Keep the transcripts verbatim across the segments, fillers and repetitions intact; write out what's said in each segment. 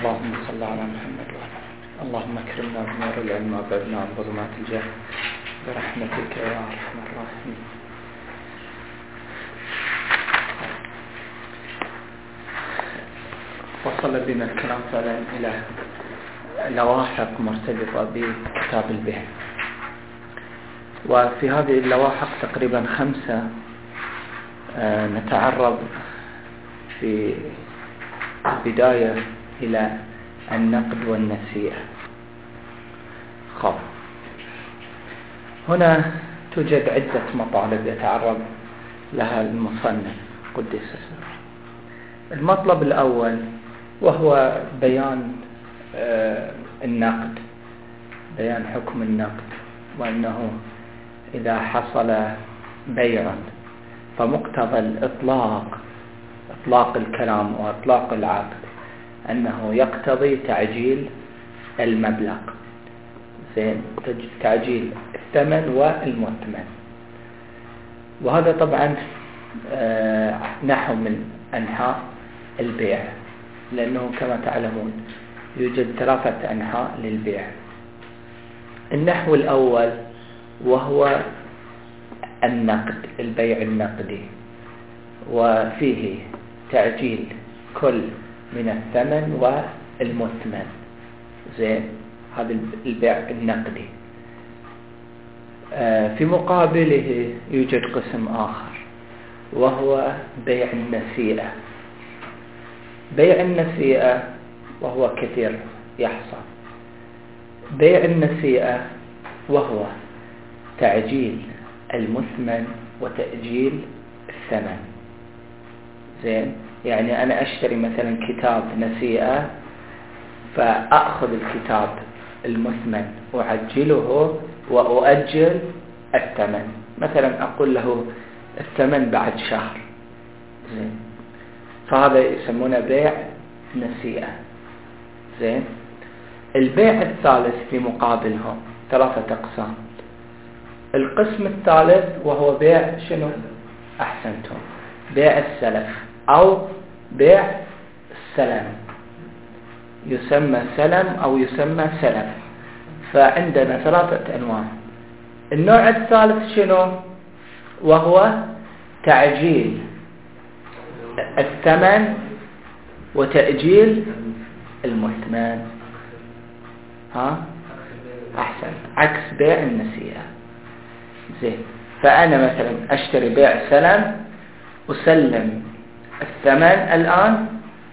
اللهم صل على محمد وعلى آله. اللهم اكرمنا بنور العلم وابعدنا عن ظلمات الجهل برحمتك يا ارحم الراحمين. وصل بنا الكلام فعلا الى لواحق مرتبطه بكتاب البيع، وفي هذه اللواحق تقريبا خمسه نتعرض في البداية إلى النقد والنسيئة. خب هنا توجد عدة مطالب يتعرض لها المصنف قدس سره. المطلب الأول وهو بيان النقد، بيان حكم النقد، وأنه إذا حصل بيع فمقتضى الإطلاق إطلاق الكلام وإطلاق العقد أنه يقتضي تعجيل المبلغ، زين، تعجيل الثمن والمثمن. وهذا طبعا نحو من أنحاء البيع، لأنه كما تعلمون يوجد ثلاثة أنحاء للبيع. النحو الأول وهو النقد، البيع النقدي، وفيه تعجيل كل من الثمن والمثمن، زين، هذا البيع النقدي. في مقابله يوجد قسم آخر وهو بيع النسيئة. بيع النسيئة وهو كثير يحصل. بيع النسيئة وهو تعجيل المثمن وتأجيل الثمن، زين. يعني أنا أشتري مثلا كتاب نسيئة، فأخذ الكتاب المثمن وأعجله وأؤجل الثمن، مثلا أقول له الثمن بعد شهر، زين. فهذا يسمونه بيع نسيئة، زين. البيع الثالث في مقابلهم ثلاثة أقسام. القسم الثالث وهو بيع شنو؟ أحسنتم، بيع السلف أو بيع السلم، يسمى سلم أو يسمى سلف. فعندنا ثلاثة أنواع. النوع الثالث شنو؟ وهو تعجيل الثمن وتأجيل المثمن. ها؟ أحسن، عكس بيع النسيئة، زين. فأنا مثلا أشتري بيع سلم، أسلم الثمن الآن،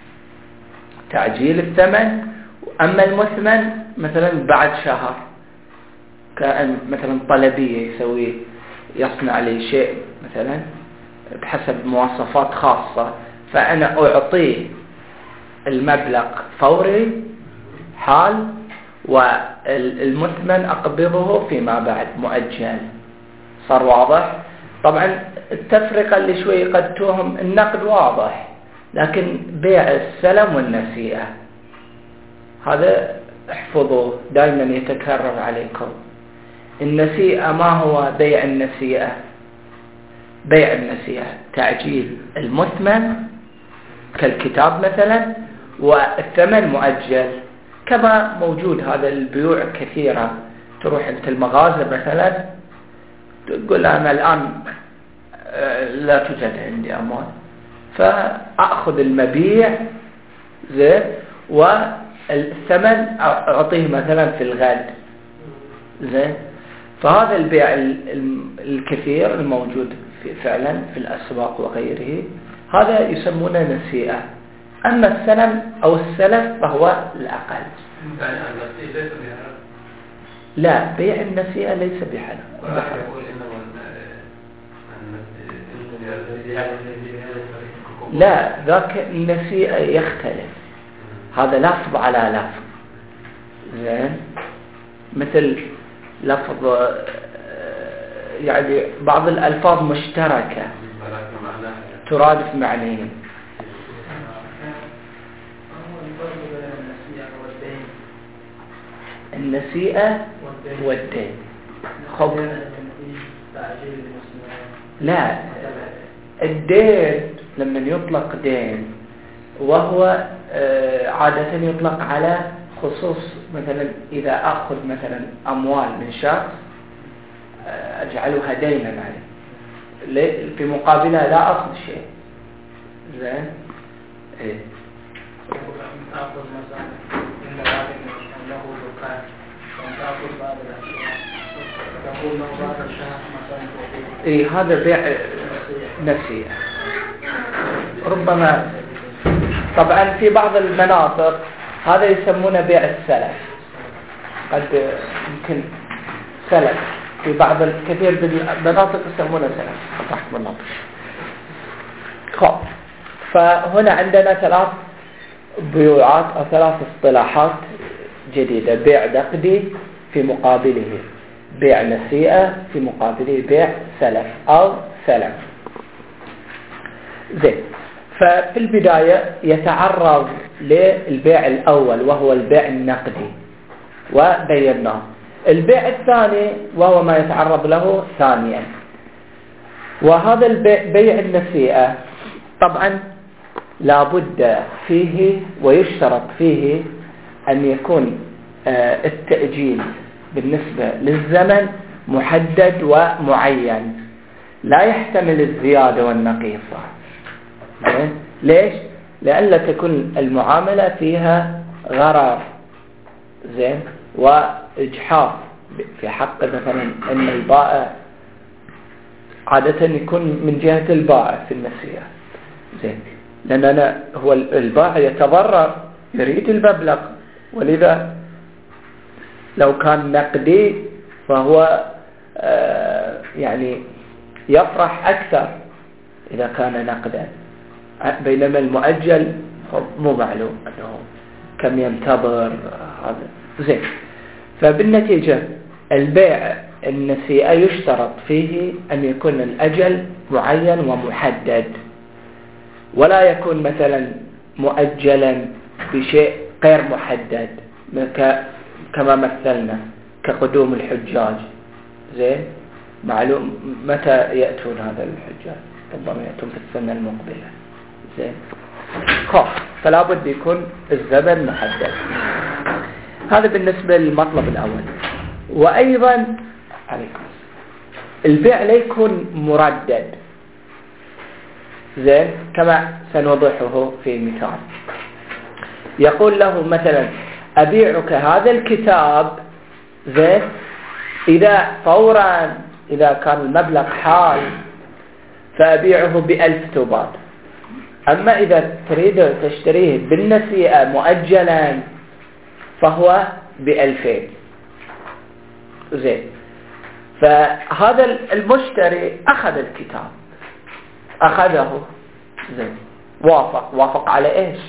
تعجيل الثمن. أما المثمن مثلا بعد شهر، كأن مثلا طلبية يسوي يصنع لي شيء مثلا بحسب مواصفات خاصة، فأنا أعطيه المبلغ فوري حال، والمثمن أقبضه فيما بعد مؤجل. صار واضح؟ طبعا التفرقة اللي شوي قد توهم، النقد واضح، لكن بيع السلم والنسيئة هذا احفظوه دائما يتكرر عليكم. النسيئة ما هو بيع النسيئة؟ بيع النسيئة تعجيل المثمن كالكتاب مثلا، والثمن مؤجل، كما موجود هذا البيوع كثيرة. تروح انت المغازل مثلا تقول أنا الآن لا توجد عندي أموال، فأخذ المبيع، زين، والثمن أعطيه مثلا في الغد، زين. فهذا البيع الكثير الموجود في فعلا في الأسواق وغيره، هذا يسمونه نسيئة. أما السلم أو السلف فهو الأقل. لا، بيع النسيئة ليس بحلال. لا، ذاك النسيئة يختلف، هذا لفظ على لفظ، زين. مثل لفظ يعني بعض الألفاظ مشتركة ترادف معنيين. النسيئة والدين. خب لا، الدين لما يطلق دين وهو عادة يطلق على خصوص مثلا إذا أخذ مثلا أموال من شخص أجعلها دينا عليه، في مقابلها لا أخذ شيء. زين. إيه. أخذ مثلا إن واحد له دكان وتأخذ بعض الأشياء تقول له بعض الشهر مثلا. إيه هذا بيع نسيئة. ربما طبعا في بعض المناطق هذا يسمونه بيع السلف، قد يمكن سلف في بعض الكثير من المناطق يسمونه سلف تحت مناطق. خب فهنا عندنا ثلاث بيوعات أو ثلاث اصطلاحات جديدة: بيع نقدي في مقابله بيع نسيئة في مقابله بيع سلف أو سلف. زين. ففي البداية يتعرض للبيع الأول وهو البيع النقدي وبيناه. البيع الثاني وهو ما يتعرض له ثانيا، وهذا البيع بيع النسيئة طبعا لا بد فيه ويشترط فيه أن يكون التأجيل بالنسبة للزمن محدد ومعين، لا يحتمل الزيادة والنقيصة. ليش؟ لألا تكون المعاملة فيها غرر زين وإجحاف في حق مثلا أن البائع عادة يكون من جهة البائع في النسيئة. زين. لأن أنا هو البائع يتضرر يريد المبلغ، ولذا لو كان نقدي فهو آه يعني يفرح أكثر إذا كان نقدا، بينما المؤجل مو معلوم أنه كم ينتظر هذا. زين. فبالنتيجة البيع النسيئة يشترط فيه أن يكون الأجل معين ومحدد، ولا يكون مثلا مؤجلا بشيء غير محدد كما مثلنا كقدوم الحجاج. زين. معلوم متى يأتون هذا الحجاج، ربما يأتون في السنة المقبلة. زين. خاف فلا بد يكون الزمن محدد. هذا بالنسبة للمطلب الأول. وأيضا عليكم البيع لا يكون مردد. زين. كما سنوضحه في مثال. يقول له مثلا أبيعك هذا الكتاب زين إذا فورا إذا كان المبلغ حال فأبيعه بألف توبات، أما إذا تريد تشتريه بالنسيئة مؤجلا فهو بألفين. زين. فهذا المشتري أخذ الكتاب، أخذه. زين. وافق وافق على إيش؟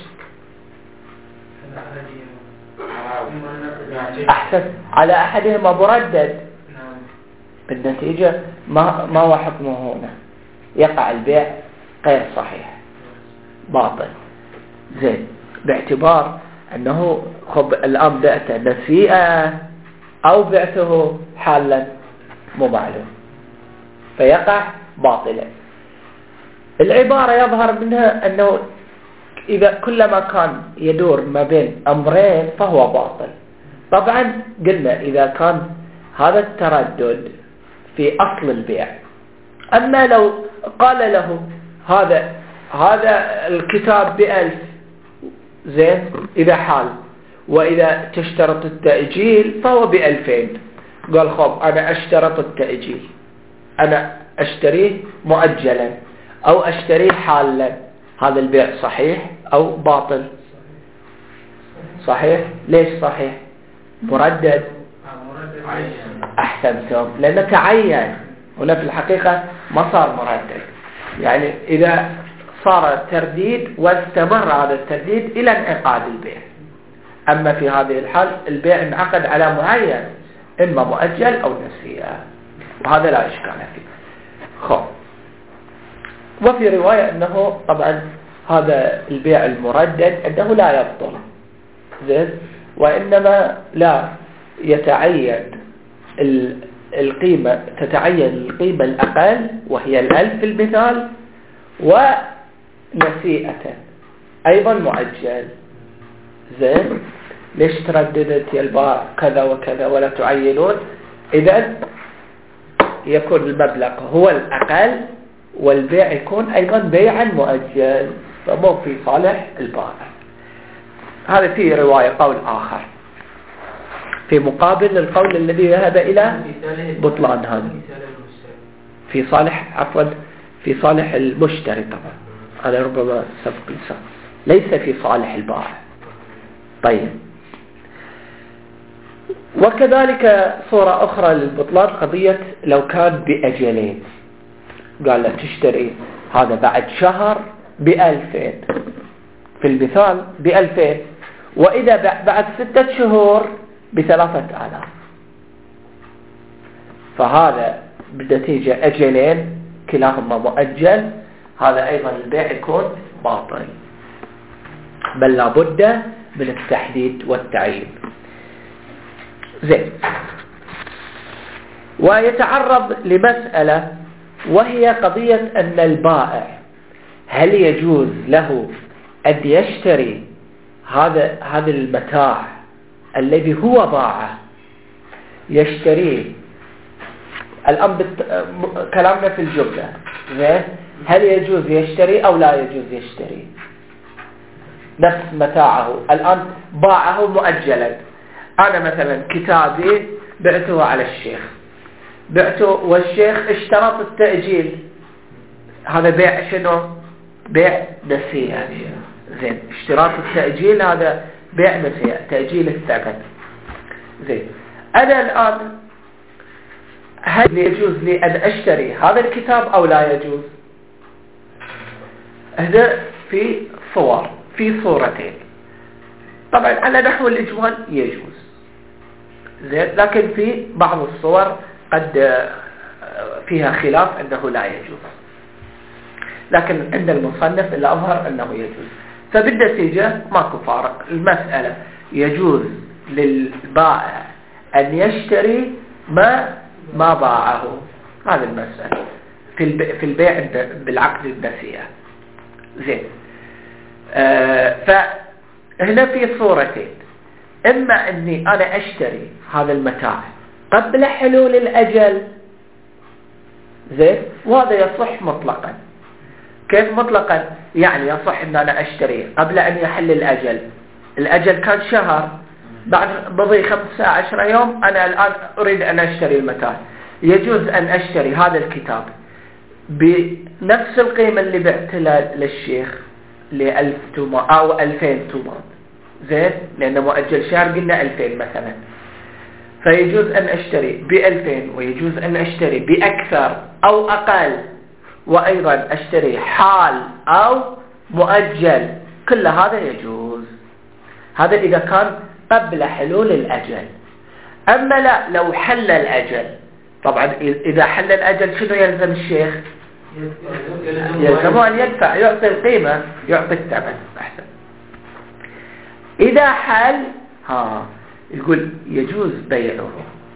أحسن على أحدهما مردد. بالنتيجة ما ما هو حكمه هنا؟ يقع البيع غير صحيح باطل. زين. باعتبار أنه خب الآن بعته نسيئة أو بعته حالا مو معلوم، فيقع باطلا. العبارة يظهر منها أنه إذا كلما كان يدور ما بين أمرين فهو باطل. طبعا قلنا إذا كان هذا التردد في أصل البيع. أما لو قال له هذا هذا الكتاب بألف زين إذا حال، وإذا تشترط التأجيل فهو بألفين، قال خب أنا أشترط التأجيل، أنا أشتريه مؤجلا أو أشتريه حالا، هذا البيع صحيح أو باطل؟ صحيح. ليش صحيح؟ مردد. أحسنتم، لأنه تعين هنا في الحقيقة ما صار مردد. يعني إذا صار ترديد واستمر هذا الترديد إلى انعقاد البيع. أما في هذه الحال البيع انعقد على معين، إما مؤجل أو نسيئة، وهذا لا إشكال فيه. خب. وفي رواية أنه طبعا هذا البيع المردد أنه لا يبطل. زين. وإنما لا يتعين القيمة، تتعين القيمة الأقل وهي الألف في المثال ونسيئة. أيضا مؤجل. زين، ليش ترددت يا البائع كذا وكذا ولا تعينون؟ إذن يكون المبلغ هو الأقل والبيع يكون أيضا بيعا مؤجل، فمو في صالح البائع. هذا فيه رواية قول آخر في مقابل القول الذي ذهب إلى بطلان هذا، في صالح عفوا في صالح المشتري طبعا، هذا ربما سبق لسان، ليس في صالح البائع. طيب، وكذلك صورة أخرى للبطلان قضية لو كان بأجلين، قال لك تشتري هذا بعد شهر بألفين في المثال بألفين، وإذا بعد ستة شهور بثلاثة آلاف، فهذا بالنتيجة أجلين كلاهما مؤجل، هذا أيضا البيع يكون باطل، بل لابد من التحديد والتعيين. زين، ويتعرض لمسألة وهي قضية أن البائع هل يجوز له أن يشتري هذا هذا المتاع الذي هو باعه، يشتريه الآن بت... كلامنا في الجملة، زين، هل يجوز يشتري أو لا يجوز يشتري نفس متاعه؟ الآن باعه مؤجلا، أنا مثلا كتابي بعته على الشيخ، بعته والشيخ اشترط التأجيل، هذا بيع شنو؟ بيع نسيئة. زين، اشتراط التأجيل هذا بيع نسيئة، تأجيل الثمن. زين، أنا الآن هل يجوز لي أن أشتري هذا الكتاب أو لا يجوز؟ هذا في صور، في صورتين، طبعا على نحو الإجمال يجوز، زين، لكن في بعض الصور قد فيها خلاف أنه لا يجوز، لكن عند المصنف اللي أظهر أنه يجوز. فبالنتيجة ماكو فارق، المسألة يجوز للبائع أن يشتري ما ما باعه، هذه المسألة في في البيع بالعقد النسيئة. زين، آه فهنا في صورتين، إما أني أنا أشتري هذا المتاع قبل حلول الأجل، زين، وهذا يصح مطلقا. كيف مطلقا؟ يعني يصح أن أنا أشتري قبل أن يحل الأجل، الأجل كان شهر، بعد بضي خمسة عشر يوم أنا الآن أريد أن أشتري المتاع، يجوز أن أشتري هذا الكتاب بنفس القيمة اللي بعت للشيخ لألف تومان أو ألفين تومان، زين، لأنه مؤجل شهر قلنا ألفين مثلا، فيجوز أن أشتري بألفين، ويجوز أن أشتري بأكثر أو أقل، وأيضا أشتري حال أو مؤجل، كل هذا يجوز. هذا إذا كان قبل حلول الأجل. أما لا، لو حل الأجل، طبعا إذا حل الأجل شنو يلزم الشيخ؟ يلزم أن يدفع، يعطي القيمة، يعطي الثمن. أحسن. إذا حل ها يقول يجوز بيعه،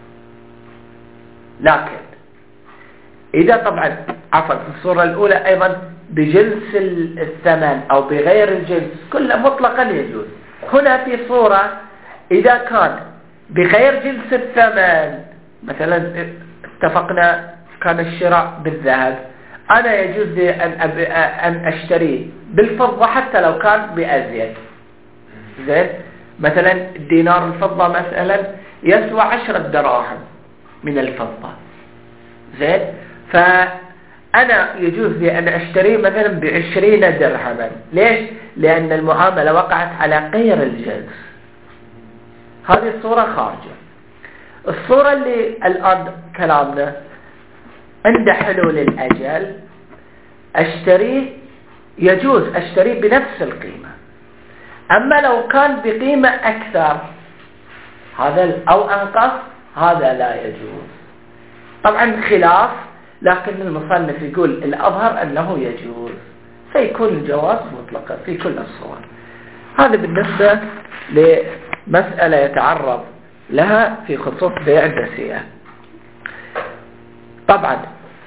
لكن إذا طبعا عفوا في الصورة الأولى أيضا بجنس الثمن أو بغير الجنس كله مطلقا يجوز. هنا في صورة إذا كان بغير جنس الثمن، مثلا اتفقنا كان الشراء بالذهب، أنا يجوز لي أن, أن أشتري بالفضة حتى لو كان بأزيد، زين، مثلا الدينار الفضة مثلا يسوى عشرة دراهم من الفضة، زين، فأنا يجوز لي أن أشتري مثلا بعشرين درهما. ليش؟ لأن المعاملة وقعت على غير الجنس. هذه الصورة خارجة. الصورة اللي الآن كلامنا عند حلول الأجل، أشتري يجوز أشتري بنفس القيمة. أما لو كان بقيمة أكثر هذا أو أنقص، هذا لا يجوز. طبعا خلاف، لكن المصنف يقول الأظهر أنه يجوز، فيكون الجواز مطلقا في كل الصور. هذا بالنسبة لمسألة يتعرض لها في خصوص بيع النسيئة. طبعا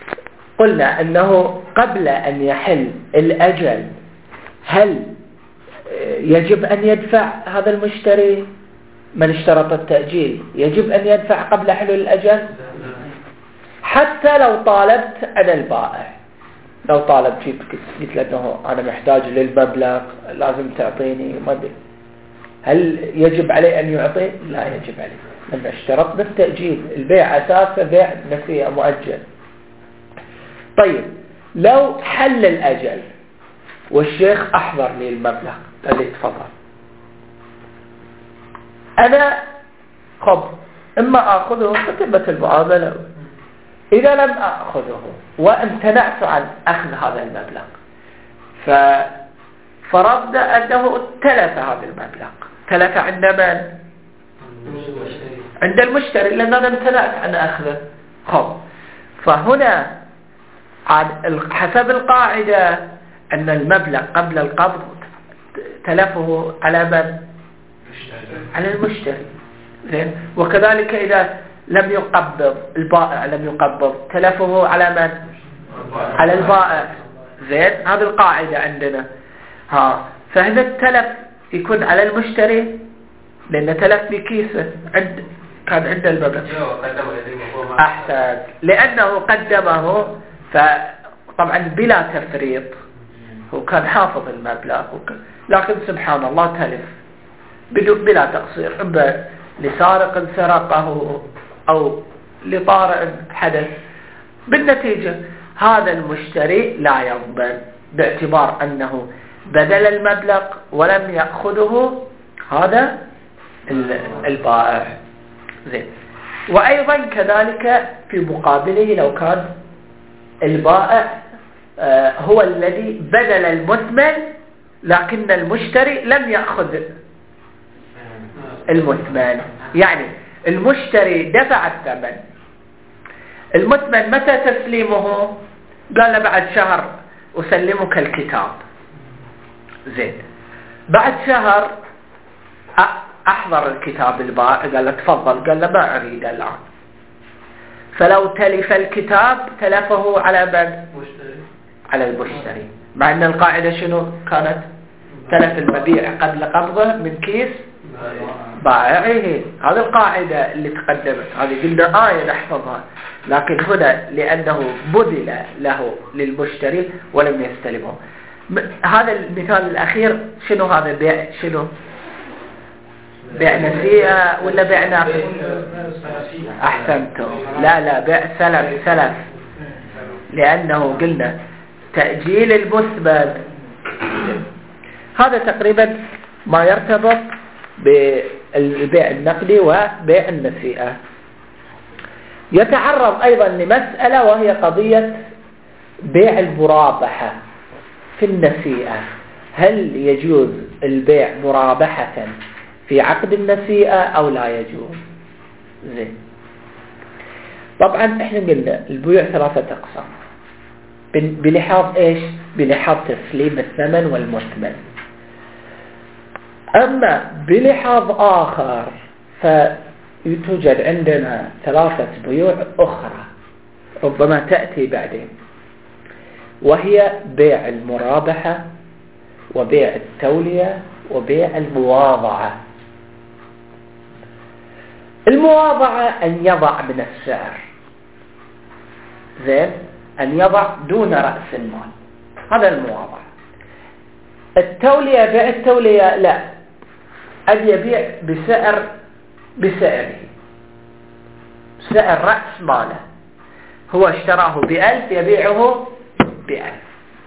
قلنا أنه قبل أن يحل الأجل هل يجب أن يدفع هذا المشتري من اشترط التأجيل يجب أن يدفع قبل حلول الأجل حتى لو طالبت أنا البائع لو طالبت فيك قلت له أنه أنا محتاج للمبلغ لازم تعطيني مدى هل يجب عليه أن يعطي؟ لا يجب عليه لأن اشترطنا التأجيل البيع أساسا بيع نسيئة مؤجل. طيب لو حل الأجل والشيخ أحضر لي المبلغ قال لي تفضل أنا خب إما أخذه فتبت المعاملة إذا لم أخذه وامتنعت عن أخذ هذا المبلغ ففرضنا أنه تلف هذا المبلغ تلف عند من؟ عند المشتري لأن أنا امتنعت عن أخذه. خب فهنا حسب القاعدة أن المبلغ قبل القبض تلفه على من؟ على المشتري زين. وكذلك إذا لم يقبض البائع لم يقبض تلفه على من؟ على البائع زين. هذه القاعدة عندنا. ها فهنا التلف يكون على المشتري لأن تلف بكيسه عند كان عنده المبلغ أحسن لأنه قدمه فطبعا بلا تفريط هو كان حافظ المبلغ لكن سبحان الله تلف بدون بلا تقصير إما لسارق سرقه أو لطارئ حدث بالنتيجة هذا المشتري لا يضمن باعتبار أنه بدل المبلغ ولم يأخذه هذا البائع زين. وأيضا كذلك في مقابله لو كان البائع هو الذي بدل المثمن لكن المشتري لم يأخذ المثمن يعني المشتري دفع الثمن المثمن متى تسليمه؟ قال له بعد شهر أسلمك الكتاب زين. بعد شهر أحضر الكتاب البائع قال له تفضل قال له ما أريد الآن فلو تلف الكتاب تلفه على من؟ على المشتري مع أن القاعدة شنو كانت؟ تلف المبيع قبل قبضه من كيس بائعه. هذه القاعدة اللي تقدمت هذه قلنا آية نحفظها لكن هنا لأنه بذل له للمشتري ولم يستلمه. هذا المثال الأخير شنو هذا البيع شنو؟ بيع نسيئة ولا بيع ناقص؟ أحسنتم لا لا بيع سلف سلف لأنه قلنا تأجيل المثبت. هذا تقريبا ما يرتبط بالبيع النقدي وبيع النسيئة. يتعرض أيضا لمسألة وهي قضية بيع المرابحة في النسيئة. هل يجوز البيع مرابحة في عقد النسيئة أو لا يجوز؟ زين. طبعا احنا قلنا البيوع ثلاثة أقسام بلحاظ ايش؟ بلحاظ تسليم الثمن والمثمن. أما بلحاظ آخر فتوجد عندنا ثلاثة بيوع أخرى ربما تأتي بعدين وهي بيع المرابحة وبيع التولية وبيع المواضعة. المواضعة أن يضع من السعر زين أن يضع دون رأس المال هذا المواضعة. التولية بيع التولية لا أن يبيع بسعر بسعره سعر رأس ماله هو اشتراه بألف يبيعه بألف.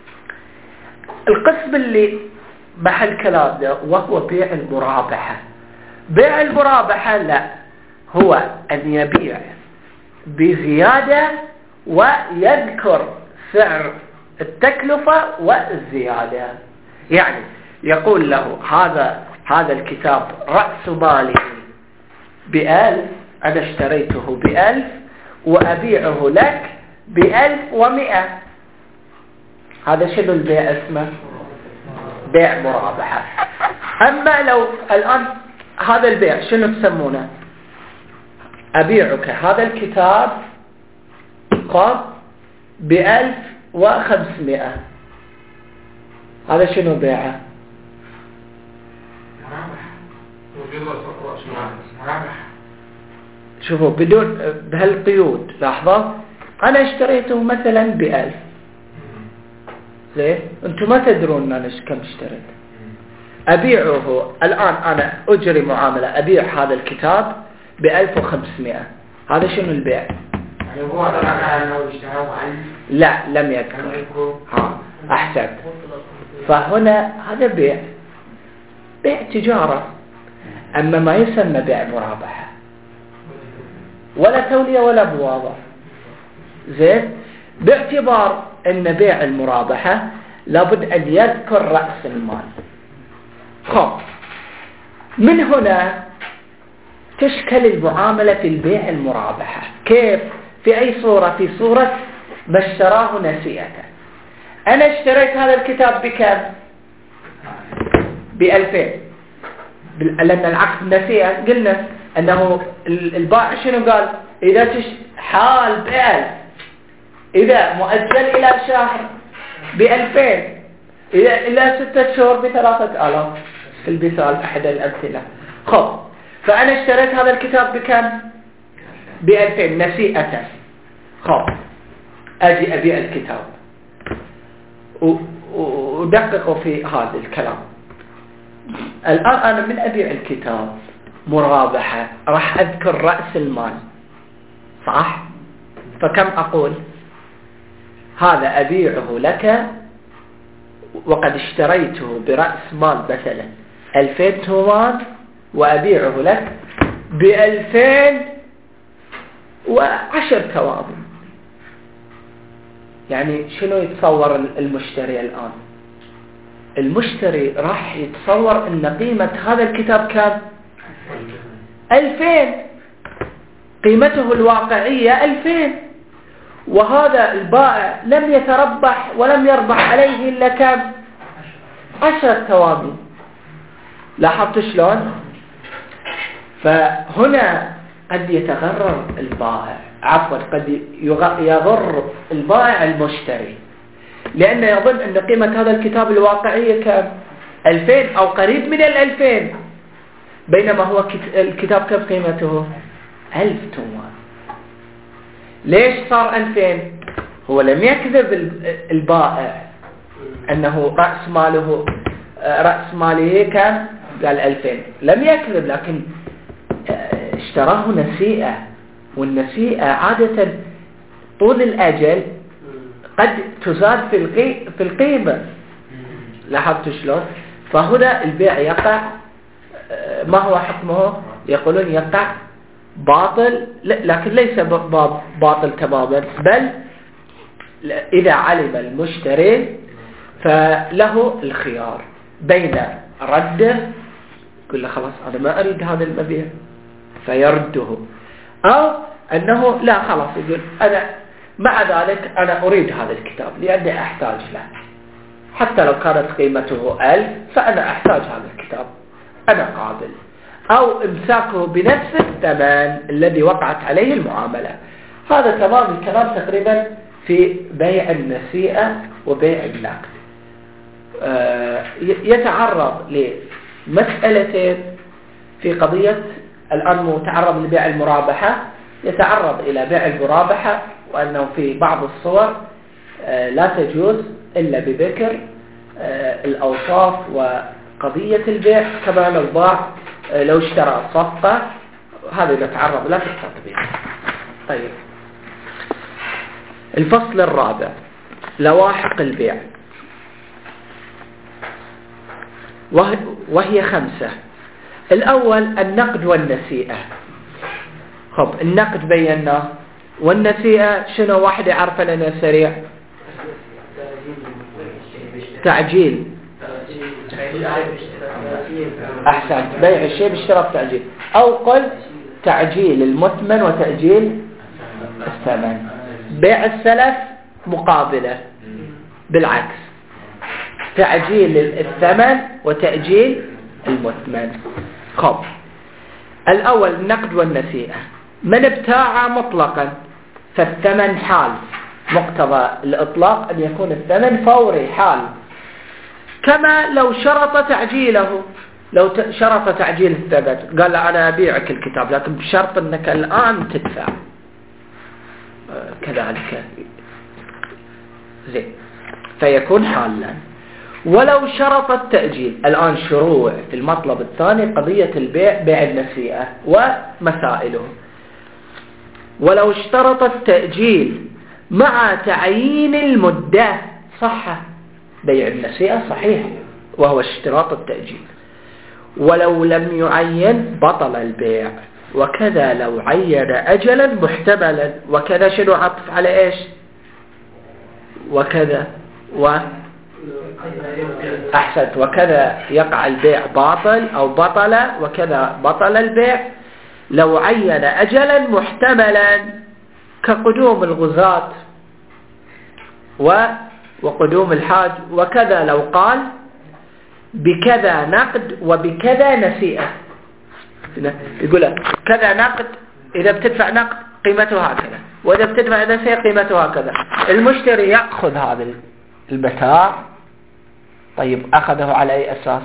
القسم اللي محل كلامنا وهو بيع المرابحة. بيع المرابحة لا هو أن يبيع بزيادة ويذكر سعر التكلفة والزيادة يعني يقول له هذا هذا الكتاب رأس مالي بألف أنا اشتريته بألف وأبيعه لك بألف ومئة. هذا شنو البيع اسمه؟ بيع مرابحة. أما لو الآن هذا البيع شنو تسمونه؟ أبيعك هذا الكتاب قام بألف وخمسمائة هذا شنو بيعه؟ شوفوا بدون بهالقيود. لاحظوا أنا اشتريته مثلا بألف، زين أنتم ما تدرون أنا كم اشتريت. أبيعه الآن، أنا أجري معاملة أبيع هذا الكتاب بألف وخمسمائة. هذا شنو البيع؟ يعني هو طبعا أنه اشتراه ألف؟ لا لم يذكر. ها أحسنت. فهنا هذا بيع بيع تجارة. أما ما يسمى بيع مرابحة ولا تولية ولا بواضة، زين، باعتبار أن بيع المرابحة لابد أن يذكر رأس المال. خب من هنا تشكل المعاملة في البيع المرابحة. كيف؟ في أي صورة؟ في صورة ما اشتراه نسيئة. أنا اشتريت هذا الكتاب بكم؟ بألفين، لأن العقد نسيئة قلنا أنه البائع شنو قال؟ إذا تش حال بألف، إذا مؤجل إلى شهر بألفين، إذا إلى ستة شهور بثلاثة آلاف في المثال أحد الأمثلة. خب فأنا اشتريت هذا الكتاب بكم؟ بألفين نسيئة. خب أجي أبيع الكتاب ودققوا في هذا الكلام. الآن أنا من أبيع الكتاب مرابحة راح أذكر رأس المال، صح؟ فكم أقول؟ هذا أبيعه لك وقد اشتريته برأس مال مثلا ألفين تومان، وأبيعه لك بألفين وعشر توابن. يعني شنو يتصور المشتري الآن؟ المشتري راح يتصور أن قيمة هذا الكتاب كام؟ ألفين، قيمته الواقعية ألفين، وهذا البائع لم يتربح ولم يربح عليه إلا كم؟ عشر توابن. لاحظت شلون؟ فهنا قد يتغرر البائع، عفوا قد يغر البائع المشتري، لأنه يظن أن قيمة هذا الكتاب الواقعية كم؟ ألفين أو قريب من الألفين، بينما هو الكتاب كم قيمته؟ ألف تومان. ليش صار ألفين؟ هو لم يكذب البائع أنه رأس ماله رأس ماله كم؟ قال ألفين، لم يكذب، لكن اشتراه نسيئة، والنسيئة عادة طول الأجل قد تزاد في في القيمة. لاحظت شلون؟ فهنا البيع يقع، ما هو حكمه؟ يقولون يقع باطل، لكن ليس باطل تماما، بل إذا علم المشتري فله الخيار بين رده، يقول له خلاص أنا ما أريد هذا المبيع فيرده، أو أنه لا خلاص يقول أنا مع ذلك أنا أريد هذا الكتاب لأني أحتاج له، حتى لو كانت قيمته ألف فأنا أحتاج هذا الكتاب، أنا قابل. أو إمساكه بنفس الثمن الذي وقعت عليه المعاملة. هذا تمام الكلام تقريبا في بيع النسيئة وبيع النقد. يتعرض لمسألتين في قضية الآن متعرض لبيع المرابحة، يتعرض إلى بيع المرابحة وأنه في بعض الصور لا تجوز إلا بذكر الأوصاف وقضية البيع، كما لو باع لو اشترى صفقة، هذا يتعرض له في التطبيق. طيب الفصل الرابع لواحق البيع، وهي خمسة. الأول النقد والنسيئة. خب النقد بيناه، والنسيئة شنو؟ واحد يعرف لنا سريع. تعجيل. أحسن، بيع الشيء باشتراء تعجيل، أو قل تعجيل المثمن وتأجيل الثمن. بيع السلف مقابلة بالعكس، تعجيل الثمن وتأجيل المثمن. خب الأول النقد والنسيئة. من ابتاع مطلقا فالثمن حال، مقتضى الإطلاق أن يكون الثمن فوري حال، كما لو شرط تعجيله. لو شرط تعجيل الثمن قال له أنا أبيعك الكتاب لكن بشرط أنك الآن تدفع كذلك زين فيكون حالا. ولو شرط التأجيل، الآن شروع في المطلب الثاني قضية البيع بيع النسيئة ومسائله. ولو اشترط التأجيل مع تعيين المدة صح بيع النسيئة صحيح وهو اشتراط التأجيل. ولو لم يعين بطل البيع. وكذا لو عين أجلا محتملا. وكذا شنو عطف على إيش؟ وكذا و أحسنت. وكذا يقع البيع باطل أو بطل وكذا بطل البيع لو عين أجلا محتملا كقدوم الغزاة وقدوم الحاج. وكذا لو قال بكذا نقد وبكذا نسيئة، يقول كذا نقد إذا بتدفع نقد قيمته هكذا وإذا بتدفع نسيئة قيمته هكذا. المشتري يأخذ هذا المتاع، طيب أخذه على أي أساس؟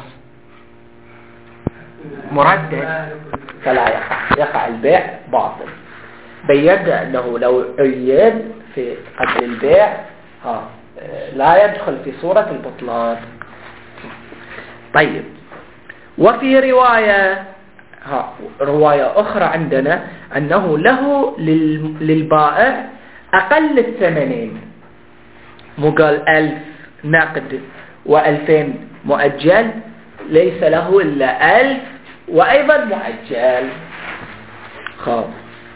مردد فلا يقع يقع البيع باطل. بينا أنه لو عين في قبل البيع ها لا يدخل في صورة البطلان. طيب وفي رواية ها رواية أخرى عندنا أنه له للبائع أقل الثمنين، مو قال ألف نقد وألفين مؤجل، ليس له إلا ألف وأيضا مؤجل. خلاص.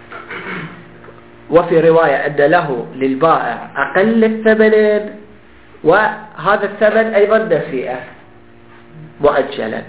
وفي رواية أن له للبائع أقل الثمنين وهذا الثمن أيضا نسيئة مؤجلا.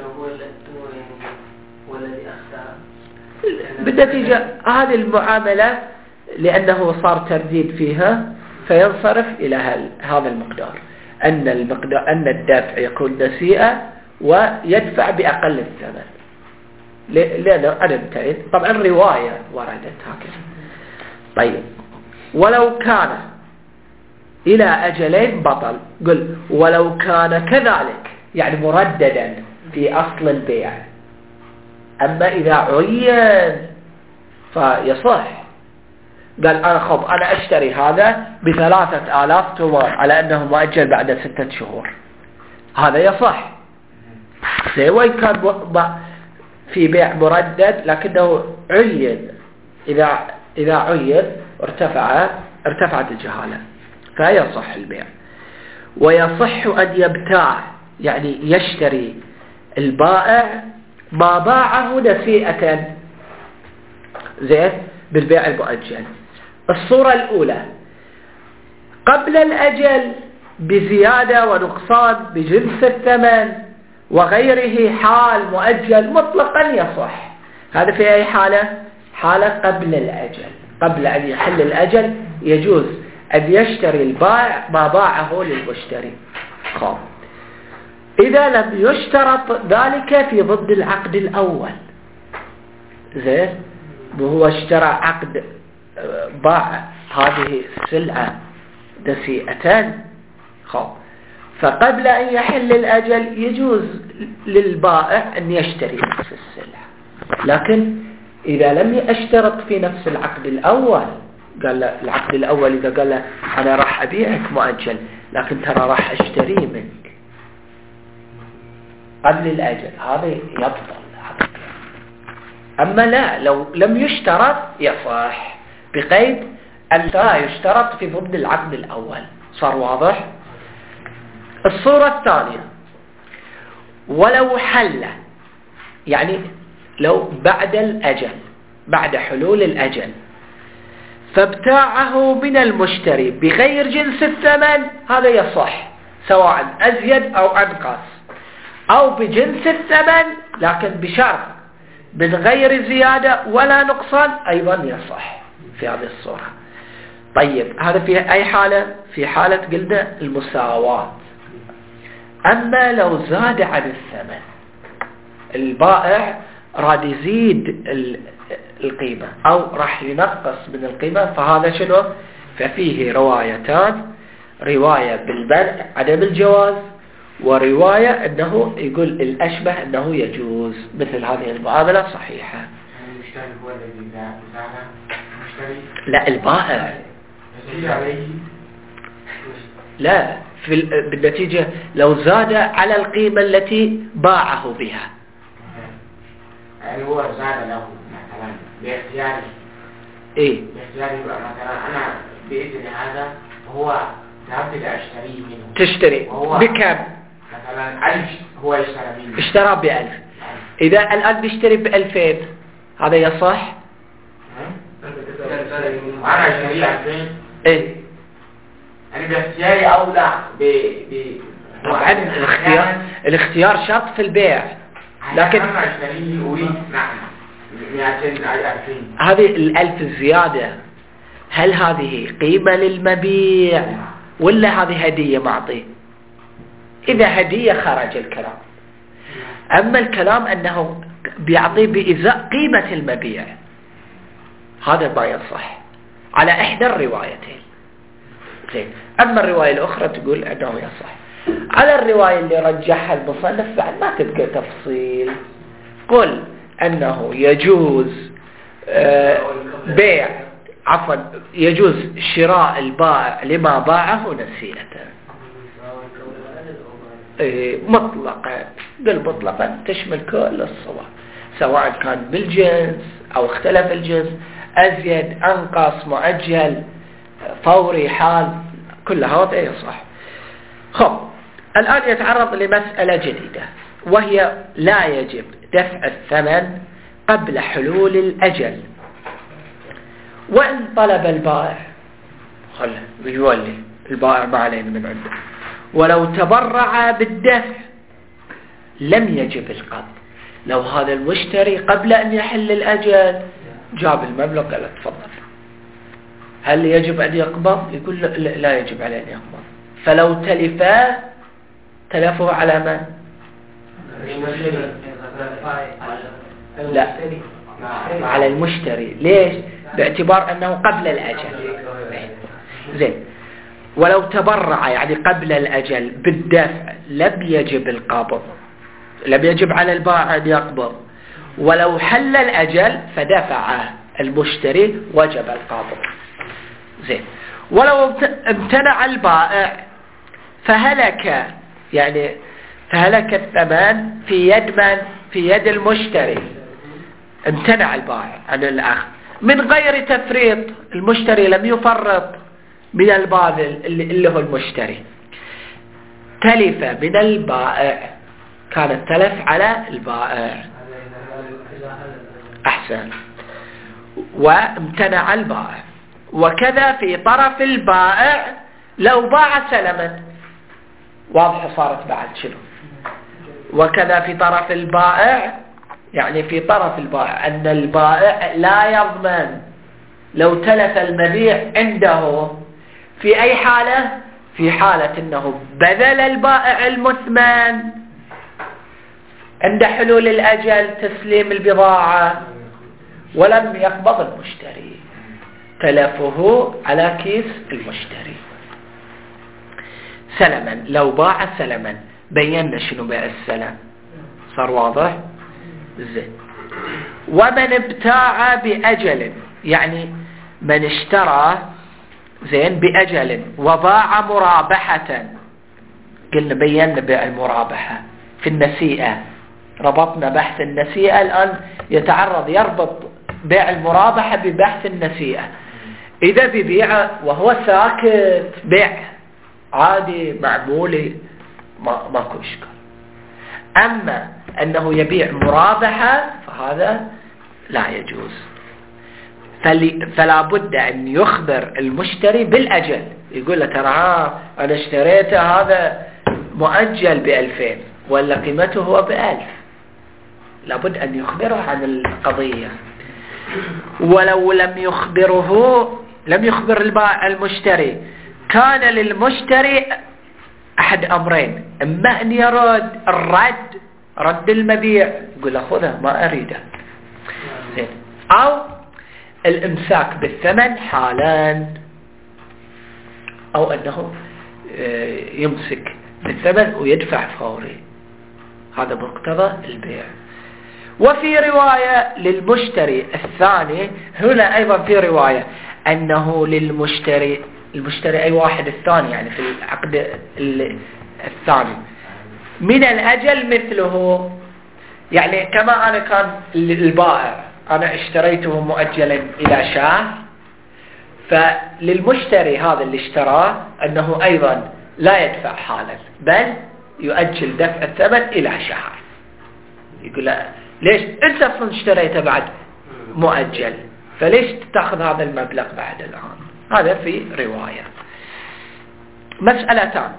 بالنتيجة هذه المعاملة لأنه صار ترديد فيها فينصرف إلى هذا المقدار، أن المقدار أن الدفع يكون نسيئة ويدفع بأقل الثمن لأنه عدم تأييد. طبعا رواية وردت هكذا. طيب ولو كان إلى أجلين بطل. قل ولو كان كذلك يعني مرددا في أصل البيع، أما إذا عين فيصح. قال أنا خب أنا أشتري هذا بثلاثة آلاف تومان على أنه مؤجل بعد ستة شهور، هذا يصح. وإن كان في بيع مردد لكنه عين، إذا إذا عين ارتفع ارتفعت الجهالة فيصح البيع. ويصح أن يبتاع يعني يشتري البائع ما باعه نسيئة زين بالبيع المؤجل. الصورة الأولى قبل الأجل بزيادة ونقصان بجنس الثمن وغيره حال مؤجل مطلقا يصح. هذا في أي حالة؟ حالة قبل الأجل، قبل أن يحل الأجل يجوز أن يشتري البائع ما باعه للمشتري. خب. إذا لم يشترط ذلك في ضد العقد الأول زين، وهو اشترى عقد باع هذه السلعة نسيئة خب، فقبل أن يحل الأجل يجوز للبائع أن يشتري نفس السلعة. لكن إذا لم يشترط في نفس العقد الأول، قال له العقد الأول إذا قال له أنا راح أبيعك مؤجل لكن ترى راح أشتري منك قبل الأجل، هذا يبطل. أما لا لو لم يشترط يصح بقيد أن لا يشترط في ضمن العقد الأول. صار واضح؟ الصورة الثانية ولو حل يعني لو بعد الأجل بعد حلول الأجل فابتاعه من المشتري بغير جنس الثمن، هذا يصح سواء أزيد أو أنقص أو بجنس الثمن لكن بشرط من غير زيادة ولا نقصان أيضا يصح في هذه الصورة. طيب هذا في أي حالة؟ في حالة قلنا المساواة. أما لو زاد عن الثمن، البائع راد يزيد القيمة أو راح ينقص من القيمة، فهذا شنو؟ ففيه روايتان، رواية بالمنع عدم الجواز ورواية أنه يقول الأشبه أنه يجوز، مثل هذه المعاملة صحيحة. المشتري هو الذي زعل المشتري؟ لا، البائع. يزيد عليه؟ لا، في بالنتيجة لو زاد على القيمة التي باعه بها. يعني هو زاد له مثلا باختياره. إيه؟ باختياره مثلا أنا بإذن هذا وهو ذهبت لأشتريه منه. تشتري بكم؟ مثلا ألف هو يشتري منه. اشترى بألف. إذا الآن بيشتري بألفين هذا يصح؟ وأنا أشتري ألفين. إيه؟ يعني باختياري أو لا ب ب طبعا الاختيار الاختيار شرط في البيع، لكن أنا أشتريه أريد نعم مئتين ألفين. هذه الألف الزيادة هل هذه قيمة للمبيع ولا هذه هدية معطيه؟ إذا هدية خرج الكلام. أما الكلام أنه بيعطيه بإزاء قيمة المبيع هذا ما يصح على إحدى الروايتين. زين. أما الرواية الأخرى تقول أنه يصح. على الرواية اللي رجحها المصنف بعد ما تبقى تفصيل، قل أنه يجوز آه بيع عفوا يجوز شراء البائع لما باعه نسيئة. مطلقا، قل مطلقا تشمل كل الصور سواء كان بالجنس أو اختلف الجنس، أزيد أنقص مؤجل فوري حال، كل هذا يصح. خب الآن يتعرض لمسألة جديدة، وهي لا يجب دفع الثمن قبل حلول الأجل. وإن طلب البائع خله بيولي البائع ما علينا من عنده، ولو تبرع بالدفع لم يجب القبض. لو هذا المشتري قبل أن يحل الأجل جاب المبلغ قال تفضل، هل يجب أن يقبض؟ يقول لا يجب عليه أن يقبض. فلو تلفاه تلفه على من؟ لا، على المشتري. ليش؟ باعتبار أنه قبل الأجل. زين. ولو تبرع يعني قبل الأجل بالدفع لم يجب القبض، لم يجب على البائع أن يقبض. ولو حل الأجل فدفع المشتري وجب القبض. زين. ولو امتنع البائع فهلك، يعني فهلك الثمن في يد من؟ في يد المشتري. امتنع البائع عن الأخذ من غير تفريط، المشتري لم يفرط من الباذل اللي هو المشتري. تلف من البائع، كان التلف على البائع. أحسن. وامتنع البائع. وكذا في طرف البائع لو باع سلما، واضح صارت بعد شنو. وكذا في طرف البائع، يعني في طرف البائع أن البائع لا يضمن لو تلف المبيع عنده في أي حالة؟ في حالة أنه بذل البائع المثمن عند حلول الأجل تسليم البضاعة ولم يقبض المشتري، تلفه على كيس المشتري. سلما، لو باع سلما بينا شنو بيع السلم، صار واضح؟ زين. ومن ابتاع بأجل، يعني من اشترى زين بأجل وباع مرابحة، قلنا بينا بيع المرابحة في النسيئة، ربطنا بحث النسيئة، الآن يتعرض يربط بيع المرابحة ببحث النسيئة. إذا ببيع وهو ساكت بيع عادي معمولي ما ماكو إشكال. أما أنه يبيع مرابحة فهذا لا يجوز. فلا بد أن يخبر المشتري بالأجل، يقول له ترى ها أنا اشتريته هذا مؤجل بألفين ولا قيمته هو بألف، لابد أن يخبره عن القضية. ولو لم يخبره، لم يخبر البائع المشتري، كان للمشتري أحد أمرين، إما أن يرد الرد رد المبيع، يقول أخذه ما أريده، أو الإمساك بالثمن حالان، أو أنه يمسك بالثمن ويدفع فوري، هذا مقتضى البيع. وفي رواية للمشتري الثاني، هنا أيضا في رواية أنه للمشتري، المشتري أي واحد الثاني يعني في العقد الثاني، من الأجل مثله، يعني كما أنا كان البائع أنا اشتريته مؤجلا إلى شهر، فللمشتري هذا اللي اشتراه أنه أيضا لا يدفع حالا بل يؤجل دفع الثمن إلى شهر. يقول له ليش أنت أصلا اشتريته بعد مؤجل، فليش تأخذ هذا المبلغ بعد الآن؟ هذا في رواية. مسألتان.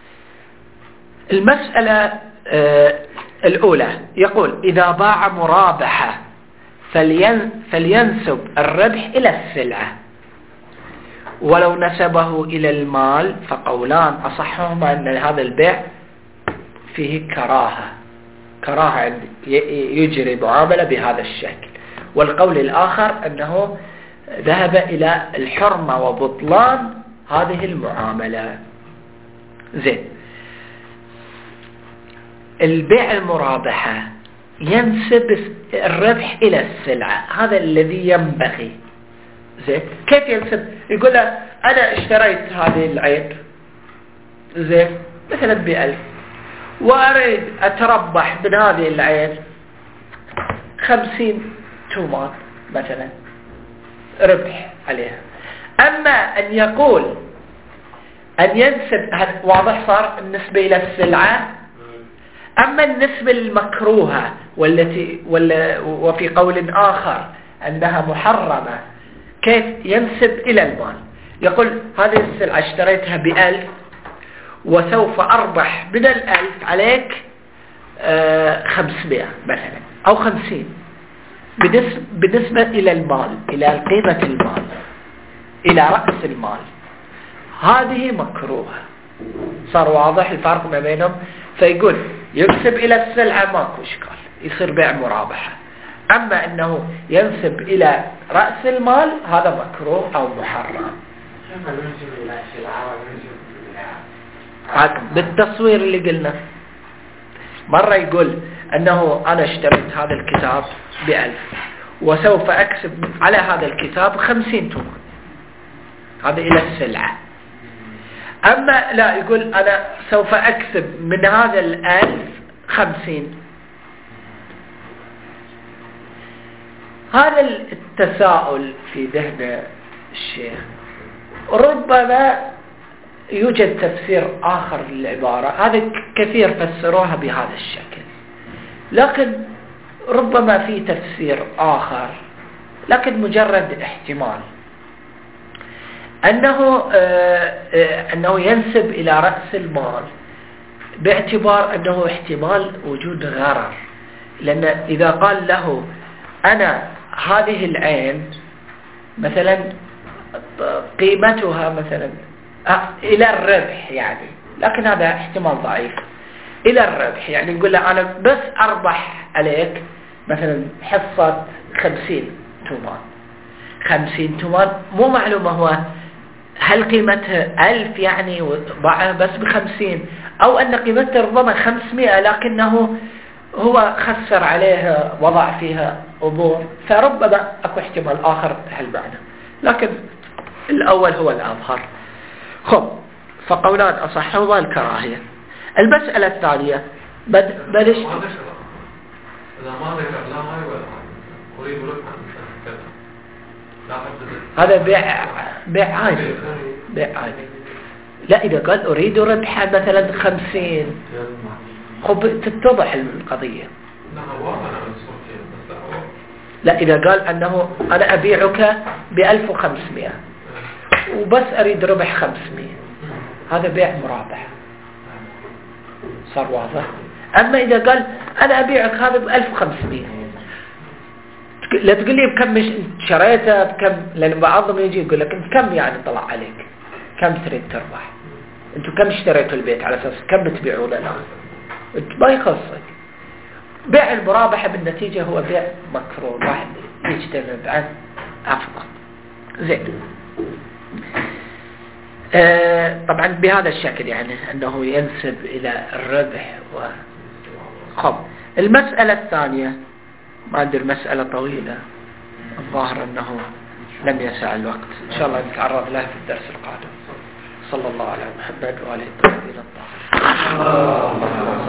المسألة آه الأولى يقول إذا باع مرابحة فلين فلينسب الربح إلى السلعة، ولو نسبه إلى المال فقولان أصحهما أن هذا البيع فيه كراهة، كراهة يجري معاملة بهذا الشكل، والقول الآخر أنه ذهب إلى الحرمة وبطلان هذه المعاملة. زين، البيع المرابحة ينسب الربح إلى السلعة، هذا الذي ينبغي. زين، كيف ينسب؟ يقول له أنا اشتريت هذه العين زين مثلا بألف، وأريد أتربح من هذه العين خمسين تومان مثلا ربح عليها. أما أن يقول أن ينسب، واضح صار النسبة إلى السلعة. أما النسبة المكروهة والتي وفي قول آخر أنها محرمة، كيف ينسب إلى المال؟ يقول هذه السلعة اشتريتها بألف وسوف أربح من الألف عليك خمسمائة مثلا أو خمسين، بالنسبة إلى المال، إلى قيمة المال، إلى رأس المال، هذه مكروهة. صار واضح الفرق ما بينهم؟ فيقول ينسب إلى السلعة ماكو إشكال، يصير بيع مرابحة. أما أنه ينسب إلى رأس المال هذا مكروه أو محرم. بالتصوير اللي قلنا مرة، يقول أنه أنا اشتريت هذا الكتاب بألف وسوف أكسب على هذا الكتاب خمسين تومان، هذا إلى السلعة. أما لا، يقول أنا سوف أكسب من هذا الألف خمسين. هذا التساؤل في ذهن الشيخ، ربما يوجد تفسير آخر للعبارة، هذا كثير فسروها بهذا الشكل، لكن ربما في تفسير آخر، لكن مجرد احتمال أنه أنه ينسب إلى رأس المال باعتبار أنه احتمال وجود غرر. لأن إذا قال له أنا هذه العين مثلا قيمتها مثلا إلى الربح يعني، لكن هذا احتمال ضعيف، إلى الربح يعني يقول له أنا بس أربح عليك مثلا حصة خمسين تومان، خمسين تومان مو معلومة هو هل قيمتها ألف يعني وضعها بس بخمسين، أو أن قيمتها ربما خمسمائة لكنه هو خسر عليها وضع فيها أمور، فربما أكو احتمال آخر هالمعنى، لكن الأول هو الأظهر. خب، فقولان أصحهما الكراهية. المسألة الثانية بد بدش إذا ما ذكر لا هاي ولا هاي أريد ربحا كذا، لا هذا بيع بيع عادي، بيع عادي. لا، إذا قال أريد ربحا مثلا خمسين، خب تتضح القضية. لا، إذا قال أنه أنا أبيعك بألف وخمسمائة وبس أريد ربح خمسمائة، هذا بيع مرابح، صار واضح. أما إذا قال أنا أبيعك هذا بألف وخمسمائة، لا تقول لي بكم مش شريته بكم، لأن بعضهم يجي يقول لك أنت كم يعني طلع عليك، كم تريد تربح، أنتوا كم اشتريتوا البيت على أساس كم بتبيعوا لنا، أنت ما يخصك. بيع المرابحة بالنتيجة هو بيع مكروه، واحد يجتنب عنه أفضل. زين، آه طبعا بهذا الشكل يعني أنه ينسب إلى الربح وخب. المسألة الثانية ما أدري مسألة طويلة الظاهر أنه لم يسع الوقت، إن شاء الله نتعرض لها في الدرس القادم. صلى الله على محمد وعلى آله الطاهرين الطاهرين.